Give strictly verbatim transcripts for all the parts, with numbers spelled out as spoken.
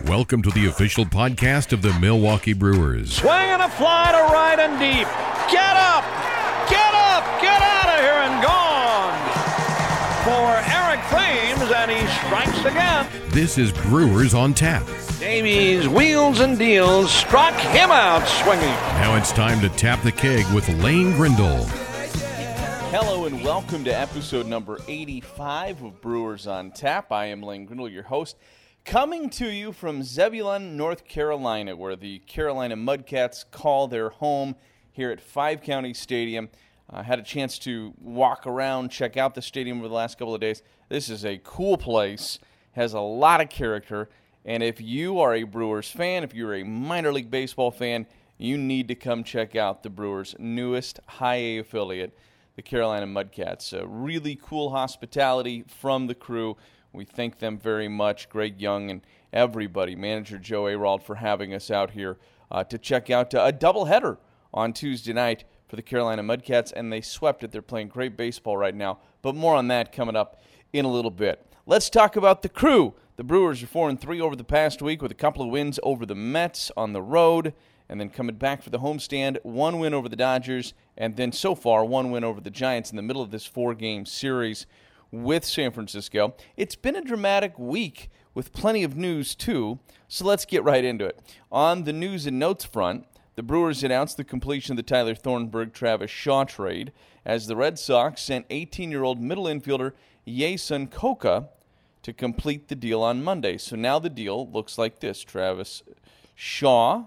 Welcome to the official podcast of the Milwaukee Brewers. Swinging a fly to right and deep. Get up! Get up! Get out of here and gone! For Eric Thames, and he strikes again. This is Brewers on Tap. Davies wheels and deals, struck him out swinging. Now it's time to tap the keg with Lane Grindle. Hello and welcome to episode number eighty-five of Brewers on Tap. I am Lane Grindle, your host, coming to you from Zebulon, North Carolina, where the Carolina Mudcats call their home here at Five County Stadium. I uh, had a chance to walk around, check out the stadium over the last couple of days. This is a cool place, has a lot of character, and if you are a Brewers fan, if you're a minor league baseball fan, you need to come check out the Brewers' newest high A affiliate, the Carolina Mudcats. Uh, really cool hospitality from the crew. We thank them very much, Greg Young and everybody, manager Joe Arald, for having us out here uh, to check out uh, a doubleheader on Tuesday night for the Carolina Mudcats, and they swept it. They're playing great baseball right now, but more on that coming up in a little bit. Let's talk about the crew. The Brewers are four and three over the past week with a couple of wins over the Mets on the road, and then coming back for the homestand, one win over the Dodgers, and then so far one win over the Giants in the middle of this four-game series with San Francisco. It's been a dramatic week with plenty of news, too, so let's get right into it. On the news and notes front, the Brewers announced the completion of the Tyler Thornburg-Travis Shaw trade as the Red Sox sent eighteen-year-old middle infielder Jason Koka to complete the deal on Monday. So now the deal looks like this. Travis Shaw,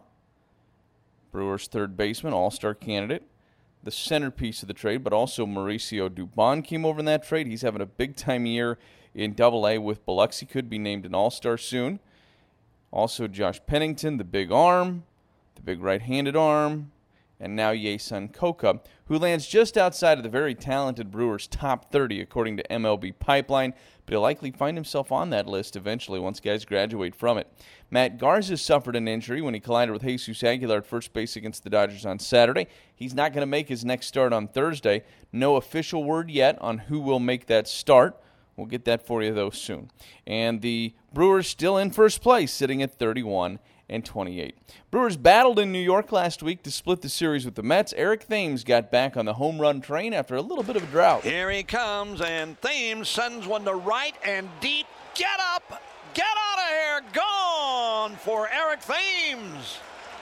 Brewers' third baseman, all-star candidate, the centerpiece of the trade, but also Mauricio Dubon came over in that trade. He's having a big-time year in double A with Biloxi. Could be named an all-star soon. Also Josh Pennington, the big arm, the big right-handed arm, and now Jason Koka, who lands just outside of the very talented Brewers' top thirty, according to M L B Pipeline, but he'll likely find himself on that list eventually once guys graduate from it. Matt Garza suffered an injury when he collided with Jesus Aguilar at first base against the Dodgers on Saturday. He's not going to make his next start on Thursday. No official word yet on who will make that start. We'll get that for you, though, soon. And the Brewers still in first place, sitting at thirty-one and twenty-eight. Brewers battled in New York last week to split the series with the Mets. Eric Thames got back on the home run train after a little bit of a drought. Here he comes, and Thames sends one to right and deep. Get up! Get out of here! Gone for Eric Thames!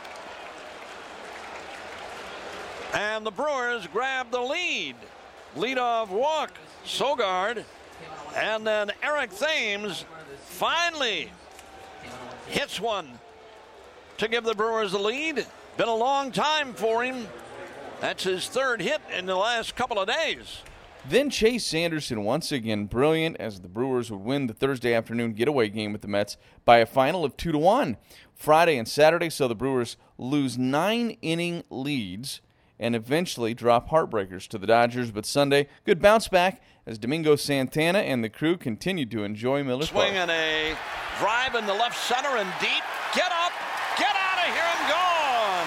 And the Brewers grab the lead. Leadoff walk, Sogard. And then Eric Thames finally hits one to give the Brewers the lead. Been a long time for him. That's his third hit in the last couple of days. Then Chase Sanderson, once again brilliant, as the Brewers would win the Thursday afternoon getaway game with the Mets by a final of two to one. Friday and Saturday, so the Brewers lose nine inning leads and eventually drop heartbreakers to the Dodgers. But Sunday, good bounce back as Domingo Santana and the crew continued to enjoy Miller Park. Swing and a drive in the left center and deep. Get up! Get out of here and gone!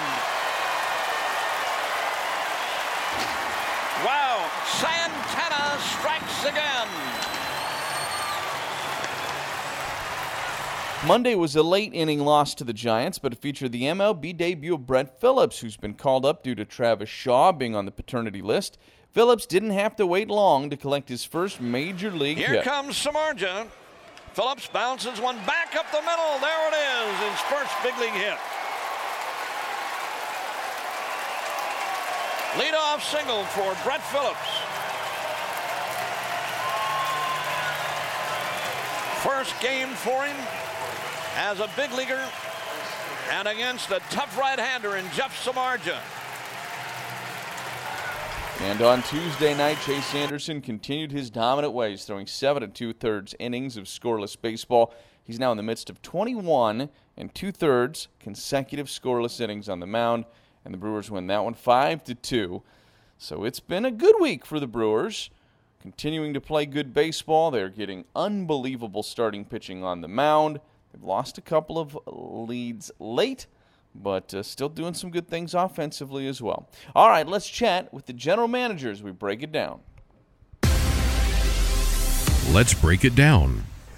Wow, Santana strikes again. Monday was a late inning loss to the Giants, but it featured the M L B debut of Brett Phillips, who's been called up due to Travis Shaw being on the paternity list. Phillips didn't have to wait long to collect his first major league Here hit. Here comes Samardzija. Phillips bounces one back up the middle. There it is, his first big league hit. Leadoff single for Brett Phillips. First game for him as a big leaguer and against a tough right-hander in Jeff Samardzija. And on Tuesday night, Chase Sanderson continued his dominant ways, throwing seven and two-thirds innings of scoreless baseball. He's now in the midst of twenty-one and two-thirds consecutive scoreless innings on the mound, and the Brewers win that one five to two. So it's been a good week for the Brewers, continuing to play good baseball. They're getting unbelievable starting pitching on the mound. They've lost a couple of leads late, but uh, still doing some good things offensively as well. All right, let's chat with the general manager as we break it down. Let's break it down.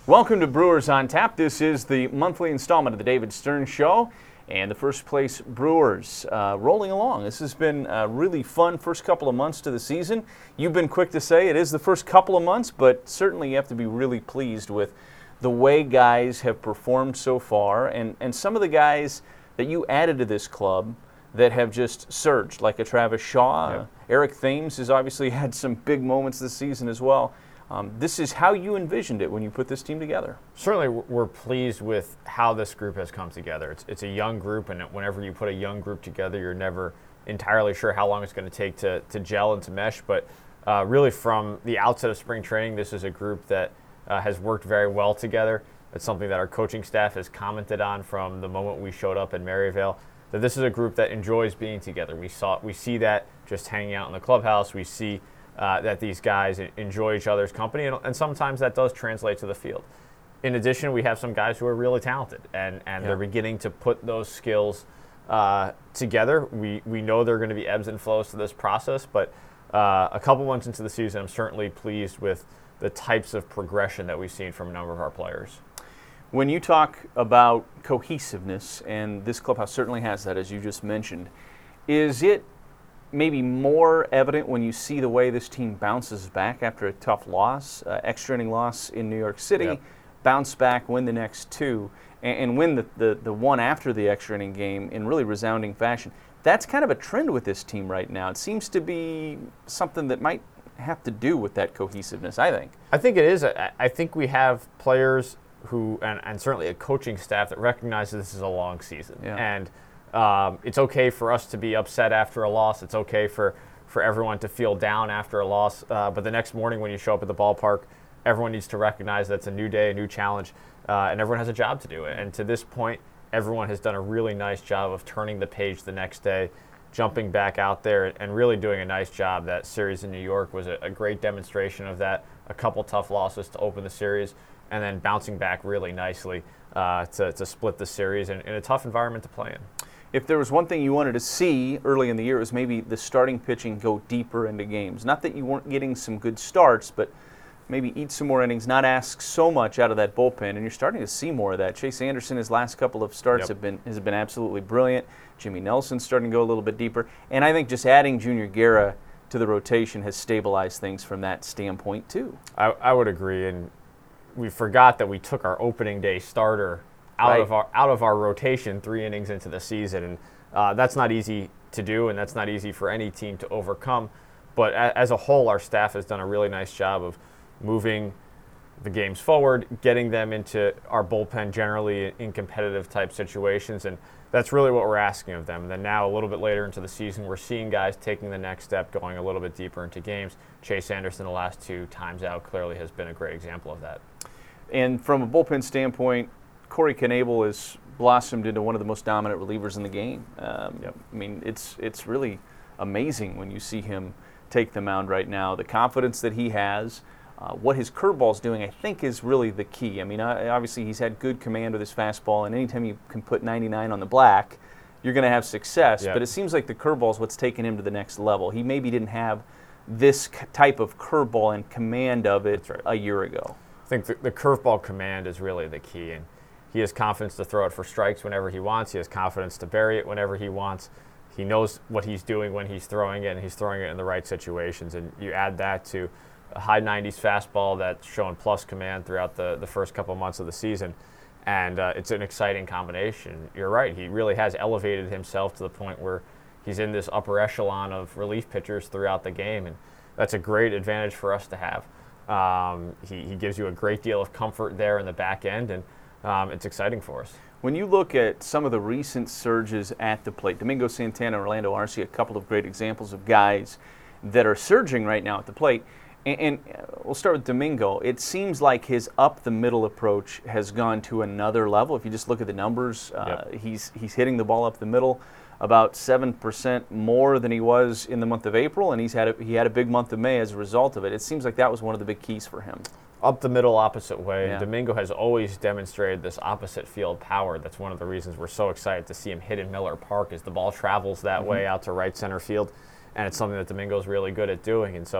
Welcome to Brewers on Tap. This is the monthly installment of the David Stern Show, and the First Place Brewers uh, rolling along. This has been a really fun first couple of months to the season. You've been quick to say it is the first couple of months, but certainly you have to be really pleased with the way guys have performed so far, and, and some of the guys that you added to this club that have just surged, like a Travis Shaw. Yeah. Uh, Eric Thames has obviously had some big moments this season as well. Um, this is how you envisioned it when you put this team together. Certainly, we're pleased with how this group has come together. It's, it's a young group, and whenever you put a young group together, you're never entirely sure how long it's going to take to, to gel and to mesh. But uh, really, from the outset of spring training, this is a group that uh, has worked very well together. It's something that our coaching staff has commented on from the moment we showed up in Maryvale, that this is a group that enjoys being together. We saw, we see that just hanging out in the clubhouse. We see Uh, that these guys enjoy each other's company, and, and sometimes that does translate to the field. In addition, we have some guys who are really talented, and, and Yeah. they're beginning to put those skills uh, together. We we know there are going to be ebbs and flows to this process, but uh, a couple months into the season, I'm certainly pleased with the types of progression that we've seen from a number of our players. When you talk about cohesiveness, and this clubhouse certainly has that, as you just mentioned, is it maybe more evident when you see the way this team bounces back after a tough loss, uh, extra inning loss in New York City, Yep. bounce back, win the next two, and, and win the, the, the one after the extra inning game in really resounding fashion? That's kind of a trend with this team right now. It seems to be something that might have to do with that cohesiveness, I think. I think it is. I, I think we have players who, and, and certainly a coaching staff that recognizes this is a long season. Yeah. And um, it's okay for us to be upset after a loss. It's okay for, for everyone to feel down after a loss. Uh, but the next morning when you show up at the ballpark, everyone needs to recognize that it's a new day, a new challenge, uh, and everyone has a job to do. And to this point, everyone has done a really nice job of turning the page the next day, jumping back out there, and really doing a nice job. That series in New York was a, a great demonstration of that. A couple tough losses to open the series, and then bouncing back really nicely uh, to, to split the series in, in a tough environment to play in. If there was one thing you wanted to see early in the year, it was maybe the starting pitching go deeper into games. Not that you weren't getting some good starts, but maybe eat some more innings, not ask so much out of that bullpen, and you're starting to see more of that. Chase Anderson, his last couple of starts Yep. have been has been absolutely brilliant. Jimmy Nelson's starting to go a little bit deeper, and I think just adding Junior Guerra to the rotation has stabilized things from that standpoint too. I, I would agree, and we forgot that we took our opening day starter out Right. of our out of our rotation three innings into the season, and uh, that's not easy to do, and that's not easy for any team to overcome. But a, as a whole, our staff has done a really nice job of moving the games forward, getting them into our bullpen generally in competitive type situations, and that's really what we're asking of them. And then now, a little bit later into the season, we're seeing guys taking the next step, going a little bit deeper into games. Chase Anderson, the last two times out, clearly has been a great example of that. And from a bullpen standpoint, Corey Knebel has blossomed into one of the most dominant relievers in the game. Um, Yep. I mean, it's it's really amazing when you see him take the mound right now. The confidence that he has, uh, what his curveball's doing, I think is really the key. I mean, uh, obviously he's had good command with his fastball, and anytime you can put ninety-nine on the black, you're going to have success. Yep. But it seems like the curveball's what's taken him to the next level. He maybe didn't have this c- type of curveball and command of it That's right. a year ago. I think the, the curveball command is really the key, and he has confidence to throw it for strikes whenever he wants. He has confidence to bury it whenever he wants. He knows what he's doing when he's throwing it, and he's throwing it in the right situations. And you add that to a high nineties fastball that's showing plus command throughout the, the first couple months of the season, and uh, it's an exciting combination. You're right. He really has elevated himself to the point where he's in this upper echelon of relief pitchers throughout the game, and that's a great advantage for us to have. Um, he, he gives you a great deal of comfort there in the back end, and um, it's exciting for us. When you look at some of the recent surges at the plate, Domingo Santana, Orlando Arcia, a couple of great examples of guys that are surging right now at the plate. And, and we'll start with Domingo. It seems like his up-the-middle approach has gone to another level. If you just look at the numbers, uh, Yep. he's he's hitting the ball up the middle about seven percent more than he was in the month of April, and he's had a, he had a big month of May as a result of it. It seems like that was one of the big keys for him. Up the middle, opposite way. Yeah. Domingo has always demonstrated this opposite field power. That's one of the reasons we're so excited to see him hit in Miller Park, as the ball travels that Mm-hmm. way out to right center field, and it's something that Domingo's really good at doing. And so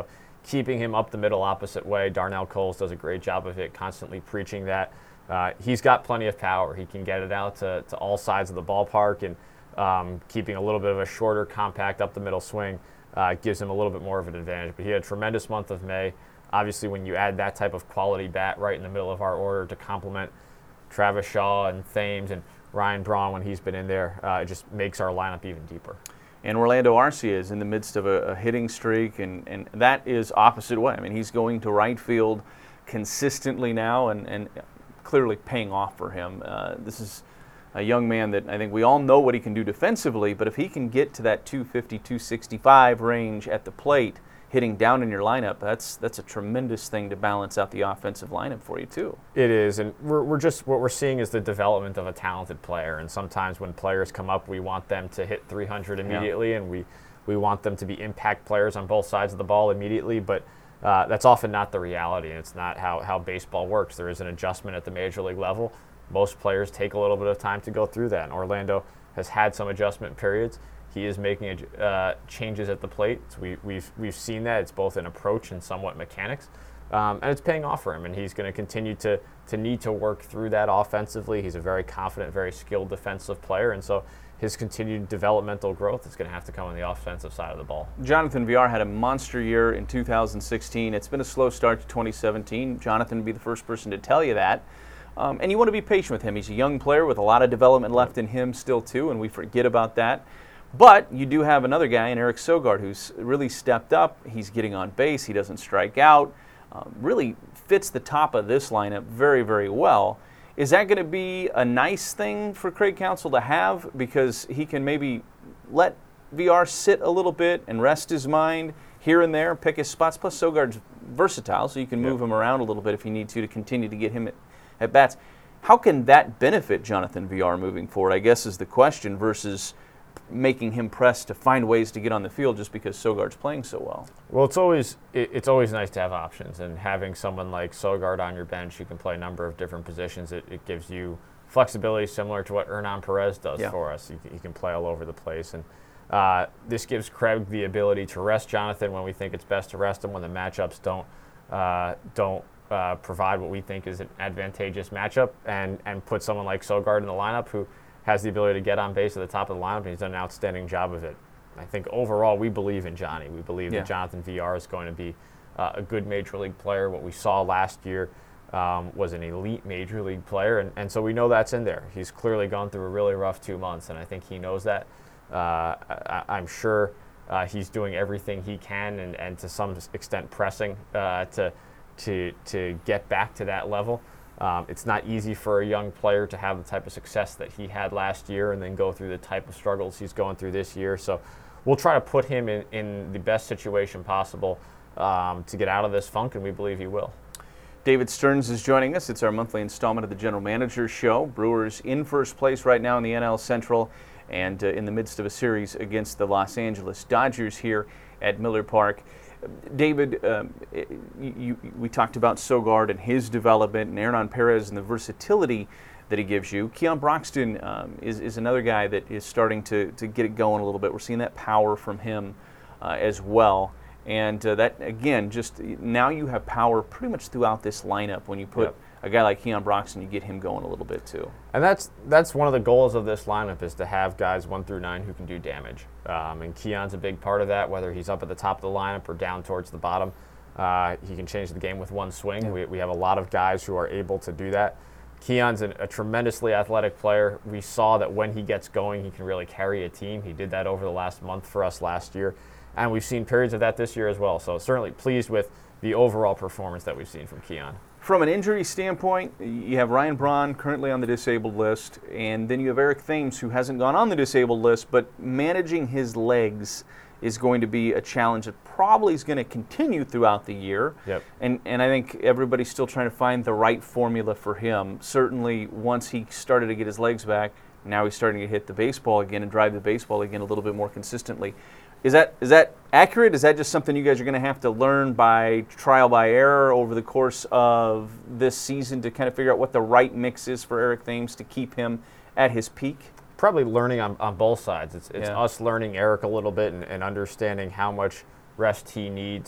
keeping him up the middle opposite way. Darnell Coles does a great job of it, constantly preaching that. Uh, he's got plenty of power. He can get it out to, to all sides of the ballpark, and um, keeping a little bit of a shorter, compact, up the middle swing uh, gives him a little bit more of an advantage. But he had a tremendous month of May. Obviously, when you add that type of quality bat right in the middle of our order to complement Travis Shaw and Thames and Ryan Braun when he's been in there, uh, it just makes our lineup even deeper. And Orlando Arcia is in the midst of a, a hitting streak, and, and that is opposite way. I mean, he's going to right field consistently now, and, and clearly paying off for him. Uh, this is a young man that I think we all know what he can do defensively, but if he can get to that two fifty, two sixty-five range at the plate, hitting down in your lineup, that's that's a tremendous thing to balance out the offensive lineup for you too. It is, and we're, we're just, what we're seeing is the development of a talented player, and sometimes when players come up, we want them to hit three hundred immediately, yeah. and we, we want them to be impact players on both sides of the ball immediately, but uh, that's often not the reality, and it's not how, how baseball works. There is an adjustment at the major league level. Most players take a little bit of time to go through that, and Orlando has had some adjustment periods. He is making uh, changes at the plate. So we, we've we've seen that. It's both an approach and somewhat mechanics, um, and it's paying off for him. And he's going to continue to to need to work through that offensively. He's a very confident, very skilled defensive player, and so his continued developmental growth is going to have to come on the offensive side of the ball. Jonathan Villar had a monster year in two thousand sixteen. It's been a slow start to twenty seventeen. Jonathan would be the first person to tell you that. Um, and you want to be patient with him. He's a young player with a lot of development left in him still too, and we forget about that. But you do have another guy in Eric Sogard who's really stepped up. He's getting on base. He doesn't strike out. Um, really fits the top of this lineup very, very well. Is that going to be a nice thing for Craig Counsell to have, because he can maybe let Villar sit a little bit and rest his mind here and there, pick his spots? Plus Sogard's versatile, so you can move yep. him around a little bit if you need to to continue to get him at, at bats. How can that benefit Jonathan Villar moving forward, I guess, is the question, versus making him press to find ways to get on the field just because Sogard's playing so well? Well, it's always it, it's always nice to have options, and having someone like Sogard on your bench who can play a number of different positions, it, it gives you flexibility similar to what Hernan Perez does yeah. for us. He, he can play all over the place, and uh, this gives Craig the ability to rest Jonathan when we think it's best to rest him, when the matchups don't uh, don't uh, provide what we think is an advantageous matchup, and, and put someone like Sogard in the lineup who has the ability to get on base at the top of the lineup, and he's done an outstanding job of it. I think overall we believe in Johnny. We believe yeah. that Jonathan Villar is going to be uh, a good major league player. What we saw last year um, was an elite major league player, and, and so we know that's in there. He's clearly gone through a really rough two months, and I think he knows that. Uh, I, I'm sure uh, he's doing everything he can, and, and to some extent pressing uh, to, to, to get back to that level. Um, it's not easy for a young player to have the type of success that he had last year and then go through the type of struggles he's going through this year. So we'll try to put him in, in the best situation possible um, to get out of this funk, and we believe he will. David Stearns is joining us. It's our monthly installment of the General Manager Show. Brewers in first place right now in the N L Central, and uh, in the midst of a series against the Los Angeles Dodgers here at Miller Park. David, um, you, you, we talked about Sogard and his development, and Hernan Perez and the versatility that he gives you. Keon Broxton um, is, is another guy that is starting to, to get it going a little bit. We're seeing that power from him uh, as well. And uh, that, again, just now you have power pretty much throughout this lineup. When you put yep. a guy like Keon Broxton, you get him going a little bit too. And that's that's one of the goals of this lineup, is to have guys one through nine who can do damage. Um, and Keon's a big part of that, whether he's up at the top of the lineup or down towards the bottom. Uh, he can change the game with one swing. Yeah. We, we have a lot of guys who are able to do that. Keon's a, a tremendously athletic player. We saw that when he gets going, he can really carry a team. He did that over the last month for us last year. And we've seen periods of that this year as well. So certainly pleased with the overall performance that we've seen from Keon. From an injury standpoint, you have Ryan Braun currently on the disabled list, and then you have Eric Thames, who hasn't gone on the disabled list, but managing his legs is going to be a challenge that probably is going to continue throughout the year. Yep. And and I think everybody's still trying to find the right formula for him. Certainly once he started to get his legs back, now he's starting to hit the baseball again and drive the baseball again a little bit more consistently. Is that is that accurate? Is that just something you guys are going to have to learn by trial by error over the course of this season to kind of figure out what the right mix is for Eric Thames to keep him at his peak? Probably learning on, on both sides. It's it's yeah. us learning Eric a little bit and, and understanding how much rest he needs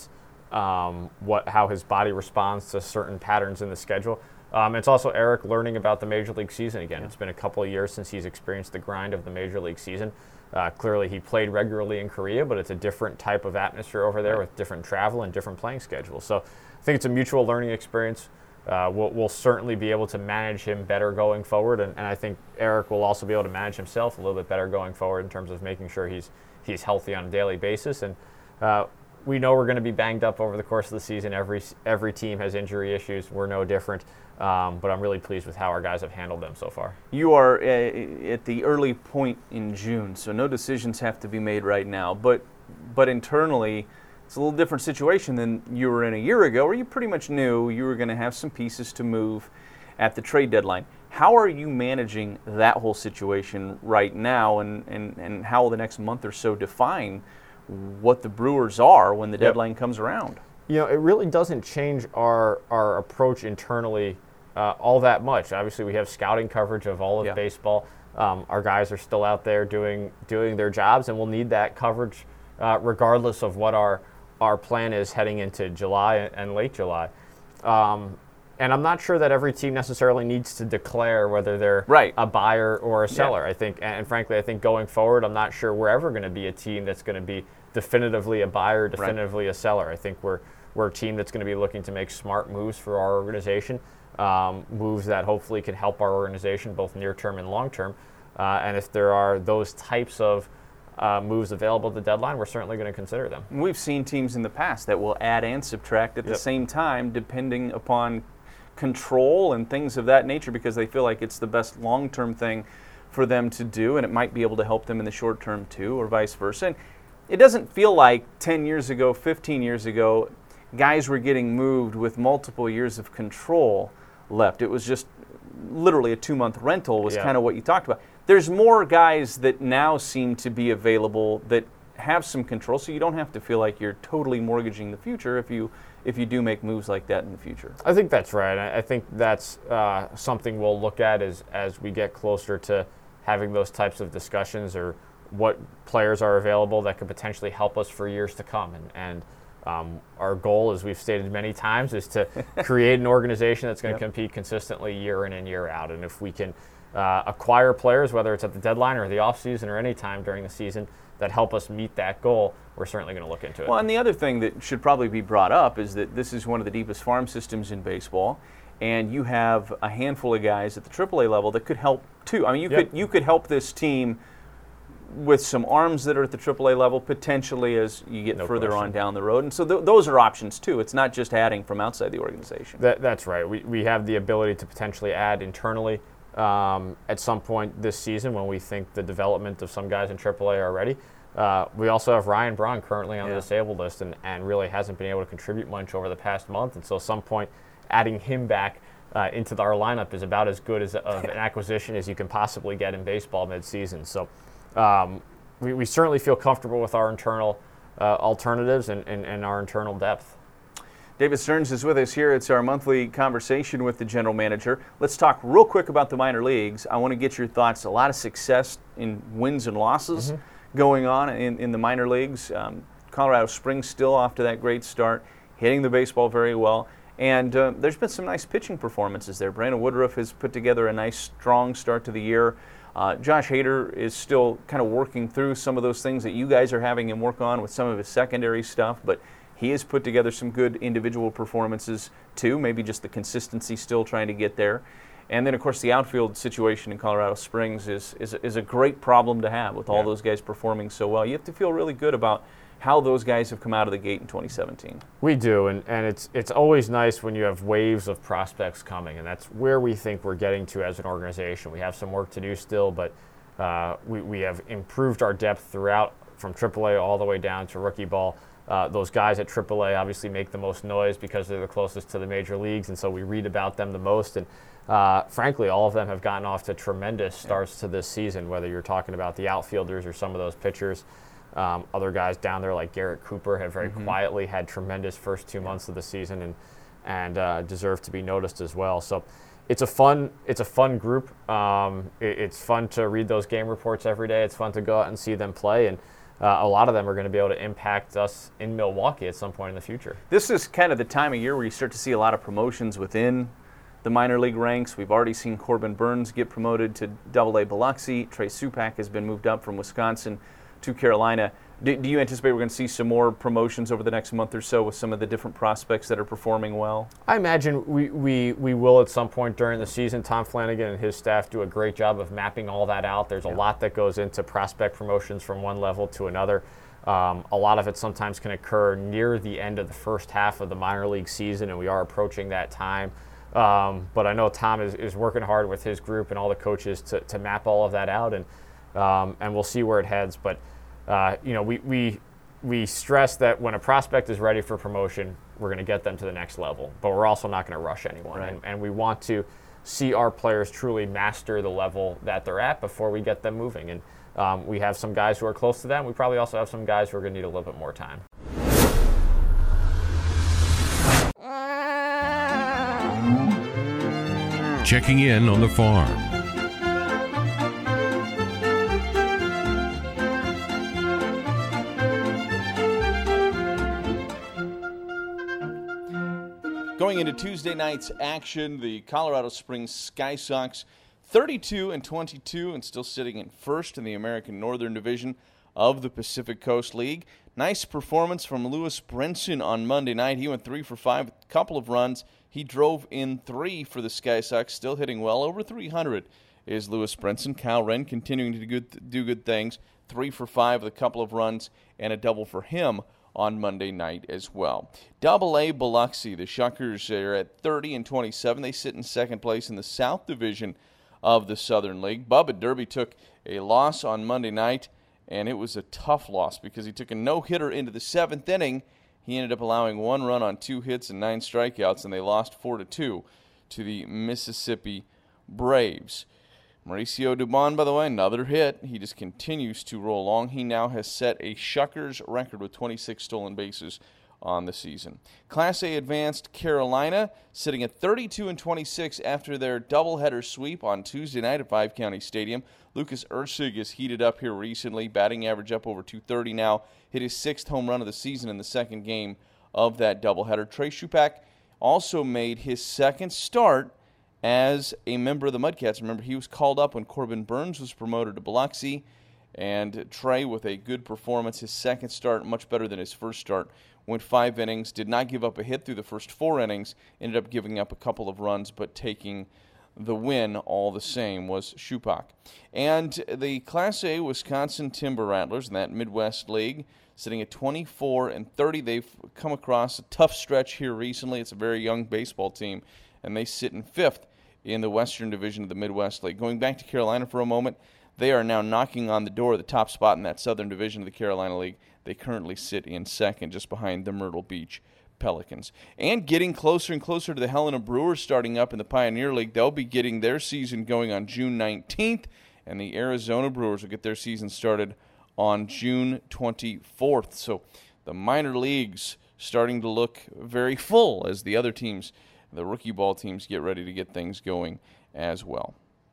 um, what how his body responds to certain patterns in the schedule. Um, it's also Eric learning about the Major League season again. Yeah. It's been a couple of years since he's experienced the grind of the Major League season. Uh, clearly, he played regularly in Korea, but it's a different type of atmosphere over there with different travel and different playing schedules. So I think it's a mutual learning experience. Uh, we'll, we'll certainly be able to manage him better going forward, and, and I think Eric will also be able to manage himself a little bit better going forward in terms of making sure he's he's healthy on a daily basis. And uh, we know we're going to be banged up over the course of the season. Every every team has injury issues. We're no different. Um, but I'm really pleased with how our guys have handled them so far. You are uh, at the early point in June, so no decisions have to be made right now. But but internally, it's a little different situation than you were in a year ago, where you pretty much knew you were going to have some pieces to move at the trade deadline. How are you managing that whole situation right now, and, and, and how will the next month or so define what the Brewers are when the Yep. deadline comes around? You know, it really doesn't change our, our approach internally Uh, all that much. Obviously, we have scouting coverage of all of Yeah. baseball. Um, our guys are still out there doing doing their jobs, and we'll need that coverage uh, regardless of what our our plan is heading into July and late July. Um, and I'm not sure that every team necessarily needs to declare whether they're Right. a buyer or a seller. Yeah. I think, and frankly, I think going forward, I'm not sure we're ever going to be a team that's going to be definitively a buyer, definitively a seller. I think we're we're a team that's going to be looking to make smart moves for our organization. Um, moves that hopefully can help our organization both near term and long term. Uh, and if there are those types of uh, moves available at the deadline, we're certainly going to consider them. We've seen teams in the past that will add and subtract at Yep. the same time, depending upon control and things of that nature, because they feel like it's the best long-term thing for them to do, and it might be able to help them in the short term too, or vice versa. And it doesn't feel like ten years ago, fifteen years ago, guys were getting moved with multiple years of control left. It was just literally a two-month rental was Yeah. kind of what you talked about. There's more guys that now seem to be available that have some control, so you don't have to feel like you're totally mortgaging the future if you if you do make moves like that in the future. I think that's right. I I think that's uh, something we'll look at as, as we get closer to having those types of discussions, or what players are available that could potentially help us for years to come. And, and Um, our goal, as we've stated many times, is to create an organization that's going to Yep. compete consistently year in and year out. And if we can uh, acquire players, whether it's at the deadline or the offseason or any time during the season, that help us meet that goal, we're certainly going to look into it. Well, and the other thing that should probably be brought up is that this is one of the deepest farm systems in baseball, and you have a handful of guys at the triple A level that could help too. I mean, you Yep. could you could help this team with some arms that are at the triple A level potentially as you get No further question. on down the road. And so th- those are options too. It's not just adding from outside the organization. That, that's right. We, we have the ability to potentially add internally um, at some point this season when we think the development of some guys in triple A are ready. Uh, we also have Ryan Braun currently on Yeah. the disabled list and, and really hasn't been able to contribute much over the past month. And so at some point, adding him back uh, into our lineup is about as good as a, of an acquisition as you can possibly get in baseball midseason. So um, we, we certainly feel comfortable with our internal uh, alternatives and, and, and our internal depth. David Stearns is with us here. It's our monthly conversation with the general manager. Let's talk real quick about the minor leagues. I want to get your thoughts. A lot of success in wins and losses mm-hmm. going on in, in the minor leagues. Um, Colorado Springs still off to that great start, hitting the baseball very well. And uh, there's been some nice pitching performances there. Brandon Woodruff has put together a nice, strong start to the year. Uh, Josh Hader is still kind of working through some of those things that you guys are having him work on with some of his secondary stuff, but he has put together some good individual performances too, maybe just the consistency still trying to get there. And then, of course, the outfield situation in Colorado Springs is is, is a great problem to have with all Yeah. those guys performing so well. You have to feel really good about how those guys have come out of the gate in twenty seventeen. We do, and, and it's it's always nice when you have waves of prospects coming, and that's where we think we're getting to as an organization. We have some work to do still, but uh, we, we have improved our depth throughout, from triple A all the way down to rookie ball. Uh, those guys at triple A obviously make the most noise because they're the closest to the major leagues, and so we read about them the most. And uh, frankly, all of them have gotten off to tremendous starts yeah. to this season, whether you're talking about the outfielders or some of those pitchers. Um, other guys down there like Garrett Cooper have very mm-hmm. quietly had tremendous first two months yeah. of the season and and uh, deserve to be noticed as well. So it's a fun it's a fun group. Um, it, it's fun to read those game reports every day. It's fun to go out and see them play. And uh, a lot of them are going to be able to impact us in Milwaukee at some point in the future. This is kind of the time of year where you start to see a lot of promotions within the minor league ranks. We've already seen Corbin Burns get promoted to Double A Biloxi. Trey Supak has been moved up from Wisconsin to Carolina. Do, do you anticipate we're going to see some more promotions over the next month or so with some of the different prospects that are performing well? I imagine we, we, we will at some point during the season. Tom Flanagan and his staff do a great job of mapping all that out. There's a yeah. lot that goes into prospect promotions from one level to another. Um, a lot of it sometimes can occur near the end of the first half of the minor league season, and we are approaching that time. Um, but I know Tom is, is working hard with his group and all the coaches to, to map all of that out, and um, and we'll see where it heads. But uh, you know, we, we we stress that when a prospect is ready for promotion, we're going to get them to the next level. But we're also not going to rush anyone, right. and, and we want to see our players truly master the level that they're at before we get them moving. And um, we have some guys who are close to that. And we probably also have some guys who are going to need a little bit more time. Checking in on the farm. Going into Tuesday night's action, the Colorado Springs Sky Sox thirty-two and twenty-two and still sitting in first in the American Northern Division of the Pacific Coast League. Nice performance from Lewis Brinson on Monday night. He went three for five, a couple of runs. He drove in three for the Sky Sox, still hitting well over three hundred is Lewis Brinson. Kyle Wren continuing to do good, do good things. Three for five with a couple of runs and a double for him on Monday night as well. Double A Biloxi, the Shuckers are at thirty and twenty-seven. They sit in second place in the South Division of the Southern League. Bubba Derby took a loss on Monday night, and it was a tough loss because he took a no-hitter into the seventh inning. He ended up allowing one run on two hits and nine strikeouts, and they lost four to two to the Mississippi Braves. Mauricio Dubon, by the way, another hit. He just continues to roll along. He now has set a Shuckers record with twenty-six stolen bases on the season. Class A advanced Carolina sitting at thirty-two and twenty-six after their doubleheader sweep on Tuesday night at Five County Stadium. Lucas Ursig has heated up here recently, batting average up over two thirty now. Hit his sixth home run of the season in the second game of that doubleheader. Trey Supak also made his second start as a member of the Mudcats. Remember, he was called up when Corbin Burns was promoted to Biloxi, and Trey, with a good performance, his second start, much better than his first start, went five innings, did not give up a hit through the first four innings, ended up giving up a couple of runs, but taking the win all the same was Supak. And the Class A Wisconsin Timber Rattlers in that Midwest League, sitting at twenty-four and thirty. They've come across a tough stretch here recently. It's a very young baseball team, and they sit in fifth in the Western Division of the Midwest League. Going back to Carolina for a moment, they are now knocking on the door of the top spot in that Southern Division of the Carolina League. They currently sit in second, just behind the Myrtle Beach Pelicans. And getting closer and closer to the Helena Brewers starting up in the Pioneer League. They'll be getting their season going on June nineteenth, and the Arizona Brewers will get their season started on June twenty-fourth. So the minor leagues starting to look very full as the other teams, the rookie ball teams, get ready to get things going as well.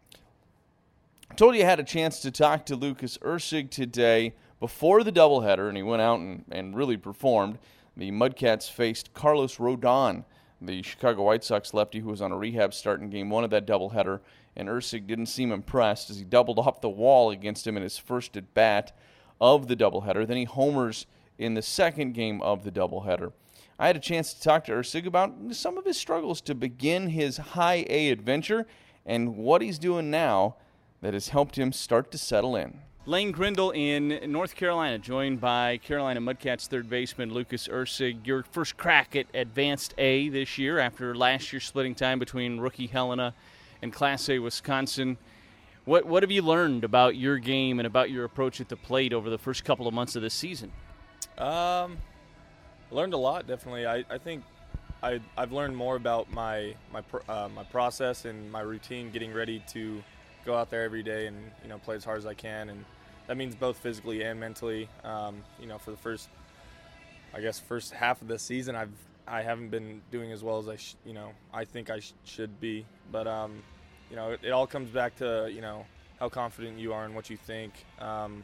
I told you I had a chance to talk to Lucas Ursig today before the doubleheader, and he went out and, and really performed. The Mudcats faced Carlos Rodon, the Chicago White Sox lefty who was on a rehab start in game one of that doubleheader, and Ursig didn't seem impressed as he doubled off the wall against him in his first at-bat of the doubleheader. Then he homers in the second game of the doubleheader. I had a chance to talk to Ursig about some of his struggles to begin his high A adventure and what he's doing now that has helped him start to settle in. Lane Grindle in North Carolina, joined by Carolina Mudcats third baseman Lucas Ursig. Your first crack at Advanced A this year after last year splitting time between rookie Helena and Class A Wisconsin. What what have you learned about your game and about your approach at the plate over the first couple of months of this season? Um, learned a lot, definitely. I, I think I, I've learned more about my my uh, my process and my routine, getting ready to go out there every day and, you know, play as hard as I can. And that means both physically and mentally. Um, you know, for the first, I guess, first half of the season, I've I haven't been doing as well as I, sh- you know, I think I sh- should be. But um, you know, it, it all comes back to, you know, how confident you are in what you think. Um,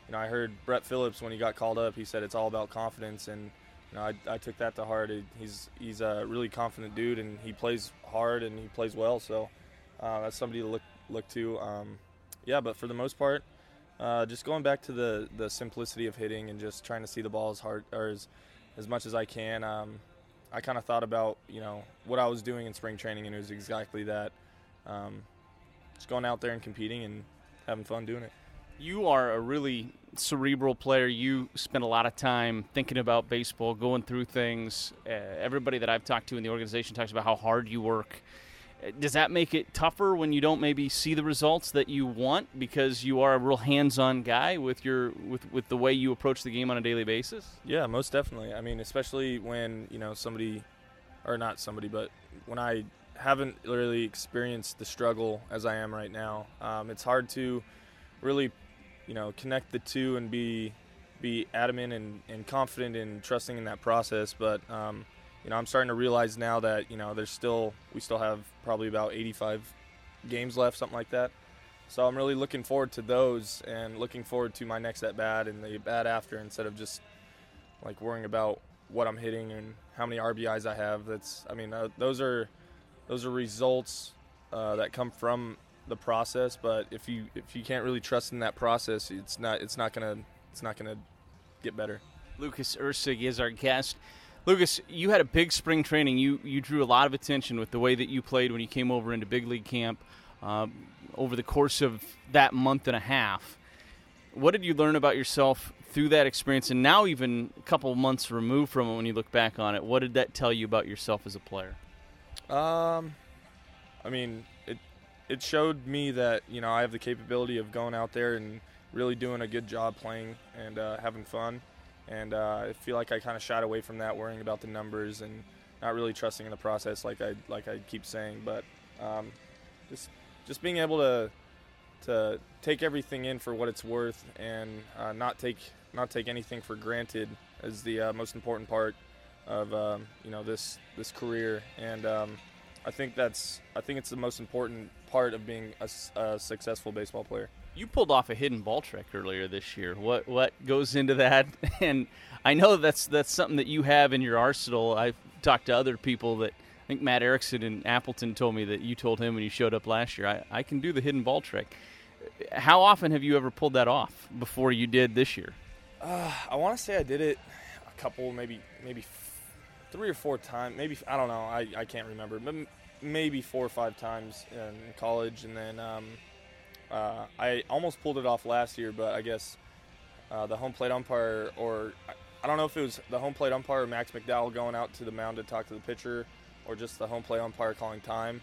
you know, I heard Brett Phillips when he got called up. He said it's all about confidence, and you know, I, I took that to heart. He's he's a really confident dude, and he plays hard and he plays well. So uh, that's somebody to look look to. Um, yeah, but for the most part, uh, just going back to the the simplicity of hitting and just trying to see the ball as hard or as as much as I can. Um, I kind of thought about, you know, what I was doing in spring training, and it was exactly that. Um, just going out there and competing and having fun doing it. You are a really cerebral player. You spend a lot of time thinking about baseball, going through things. Uh, everybody that I've talked to in the organization talks about how hard you work. Does that make it tougher when you don't maybe see the results that you want because you are a real hands-on guy with your with, with the way you approach the game on a daily basis? Yeah, most definitely. I mean, especially when, you know, somebody, or not somebody, but when I haven't really experienced the struggle as I am right now, um, it's hard to really, you know, connect the two and be be adamant and, and confident in trusting in that process. But um, you know, I'm starting to realize now that, you know, there's still we still have probably about eighty-five games left, something like that. So I'm really looking forward to those and looking forward to my next at bat and the at bat after, instead of just like worrying about what I'm hitting and how many R B Is I have. That's I mean, uh, those are those are results uh, that come from the process, but if you if you can't really trust in that process, it's not it's not gonna it's not gonna get better. Lucas Erceg is our guest. Lucas, you had a big spring training. You you drew a lot of attention with the way that you played when you came over into big league camp um, over the course of that month and a half. What did you learn about yourself through that experience, and now even a couple of months removed from it when you look back on it? What did that tell you about yourself as a player? Um, I mean, it it showed me that, you know, I have the capability of going out there and really doing a good job playing and uh, having fun. And uh, I feel like I kind of shied away from that, worrying about the numbers and not really trusting in the process, like I like I keep saying. But um, just just being able to to take everything in for what it's worth and uh, not take not take anything for granted is the uh, most important part of um, you know this this career. And um, I think that's I think it's the most important part of being a, a successful baseball player. You pulled off a hidden ball trick earlier this year. What what goes into that? And I know that's that's something that you have in your arsenal. I've talked to other people that I think Matt Erickson in Appleton told me that you told him when you showed up last year, I, I can do the hidden ball trick. How often have you ever pulled that off before you did this year? Uh, I want to say I did it a couple, maybe maybe f- three or four times. Maybe, I don't know. I, I can't remember. But maybe four or five times in college. And then um, uh, I almost pulled it off last year, but I guess uh, the home plate umpire, or I don't know if it was the home plate umpire or Max McDowell going out to the mound to talk to the pitcher, or just the home plate umpire calling time.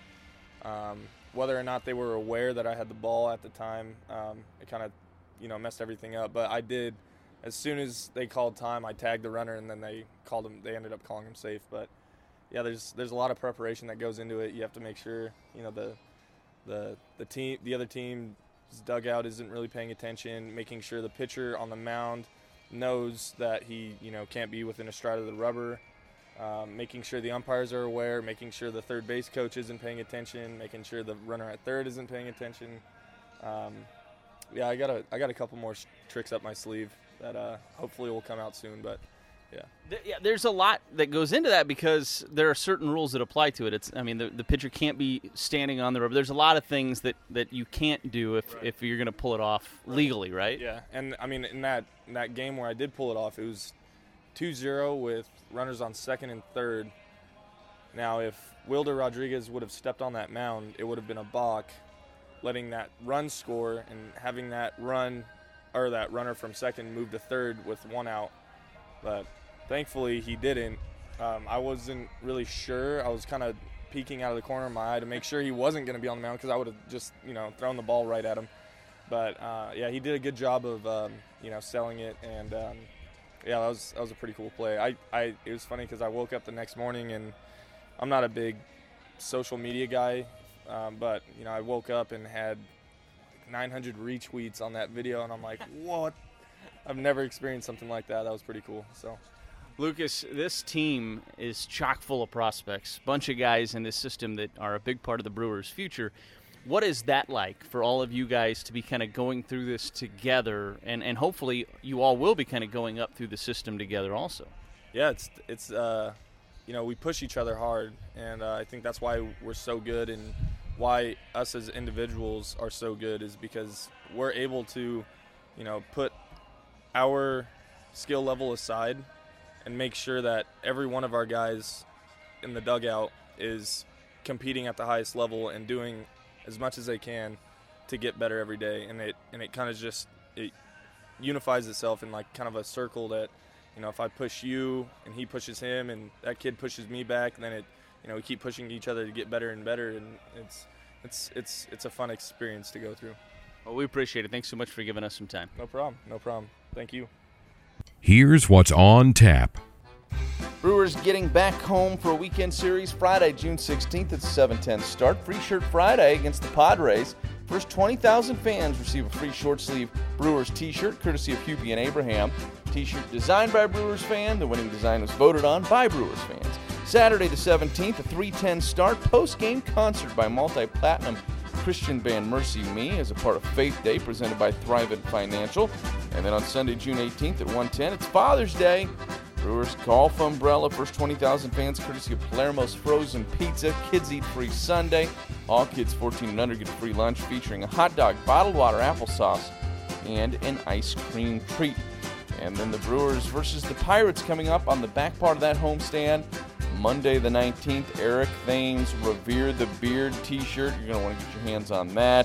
Um, whether or not they were aware that I had the ball at the time, um, it kind of, you know, messed everything up. But I did, as soon as they called time, I tagged the runner, and then they called him. They ended up calling him safe. But yeah, there's there's a lot of preparation that goes into it. You have to make sure, you know, the the the team, the other team's dugout isn't really paying attention, making sure the pitcher on the mound knows that he, you know, can't be within a stride of the rubber. Um, making sure the umpires are aware, making sure the third base coach isn't paying attention, making sure the runner at third isn't paying attention. Um, yeah, I got a I got a couple more sh- tricks up my sleeve that uh, hopefully will come out soon. But yeah, There, yeah, there's a lot that goes into that because there are certain rules that apply to it. It's I mean the the pitcher can't be standing on the rubber. There's a lot of things that, that you can't do if, Right. if you're going to pull it off legally, right? yeah, and I mean in that in that game where I did pull it off, it was two zero with runners on second and third. Now, if Wilder Rodriguez would have stepped on that mound, it would have been a balk, letting that run score and having that run or that runner from second move to third with one out. But thankfully, he didn't. Um, I wasn't really sure. I was kind of peeking out of the corner of my eye to make sure he wasn't going to be on the mound because I would have just, you know, thrown the ball right at him. But uh, yeah, he did a good job of, um, you know, selling it. And um, yeah, that was that was a pretty cool play. I, I it was funny because I woke up the next morning and I'm not a big social media guy, um, but you know I woke up and had nine hundred retweets on that video, and I'm like, what? I've never experienced something like that. That was pretty cool. So, Lucas, this team is chock full of prospects, bunch of guys in this system that are a big part of the Brewers' future. what is that like for all of you guys to be kind of going through this together, and, and hopefully you all will be kind of going up through the system together also? Yeah, it's it's uh, you know, we push each other hard, and uh, I think that's why we're so good, and why us as individuals are so good is because we're able to, you know, put our skill level aside and make sure that every one of our guys in the dugout is competing at the highest level and doing as much as they can to get better every day. And it and it kind of just it unifies itself in like kind of a circle that, you know, if I push you and he pushes him and that kid pushes me back, then it, you know, we keep pushing each other to get better and better, and it's it's it's it's a fun experience to go through. Well, we appreciate it. Thanks so much for giving us some time. No problem. No problem. Thank you. Here's what's on tap. Brewers getting back home for a weekend series Friday, June sixteenth at seven ten start. Free Shirt Friday against the Padres. First twenty thousand fans receive a free short sleeve Brewers t-shirt courtesy of Hubie and Abraham. T-shirt designed by a Brewers fan. The winning design was voted on by Brewers fans. Saturday the seventeenth, a three ten start. Post-game concert by multi-platinum Christian band Mercy Me as a part of Faith Day presented by Thrivent Financial. And then on Sunday, June eighteenth at one ten, it's Father's Day. Brewers golf umbrella. First twenty thousand fans courtesy of Palermo's Frozen Pizza. Kids eat free Sunday. All kids fourteen and under get a free lunch featuring a hot dog, bottled water, applesauce, and an ice cream treat. And then the Brewers versus the Pirates coming up on the back part of that homestand. Monday the nineteenth, Eric Thames Revere the Beard t-shirt. You're going to want to get your hands on that.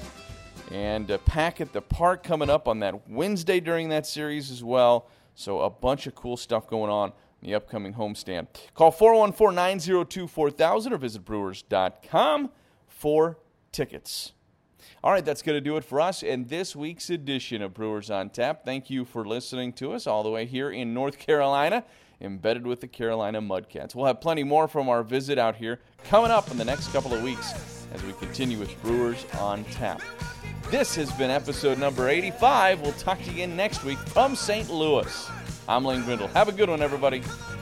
And a Pack at the Park coming up on that Wednesday during that series as well. So a bunch of cool stuff going on in the upcoming homestand. Call four one four, nine zero two, four thousand or visit brewers dot com for tickets. All right, that's going to do it for us in this week's edition of Brewers on Tap. Thank you for listening to us all the way here in North Carolina, embedded with the Carolina Mudcats. We'll have plenty more from our visit out here coming up in the next couple of weeks as we continue with Brewers on Tap. This has been episode number eighty-five. We'll talk to you again next week from Saint Louis. I'm Lane Grindle. Have a good one, everybody.